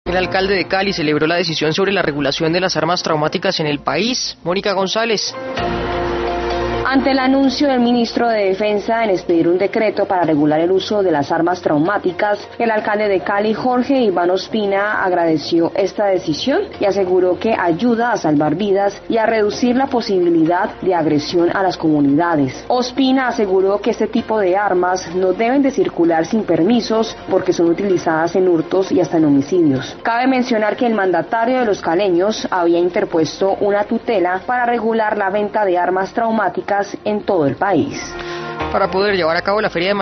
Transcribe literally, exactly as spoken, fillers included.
El alcalde de Cali celebró la decisión sobre la regulación de las armas traumáticas en el país. Mónica González. Ante el anuncio del ministro de Defensa en expedir un decreto para regular el uso de las armas traumáticas, el alcalde de Cali, Jorge Iván Ospina, agradeció esta decisión y aseguró que ayuda a salvar vidas y a reducir la posibilidad de agresión a las comunidades. Ospina aseguró que este tipo de armas no deben de circular sin permisos porque son utilizadas en hurtos y hasta en homicidios. Cabe mencionar que el mandatario de los caleños había interpuesto una tutela para regular la venta de armas traumáticas en todo el país. Para poder llevar a cabo la feria de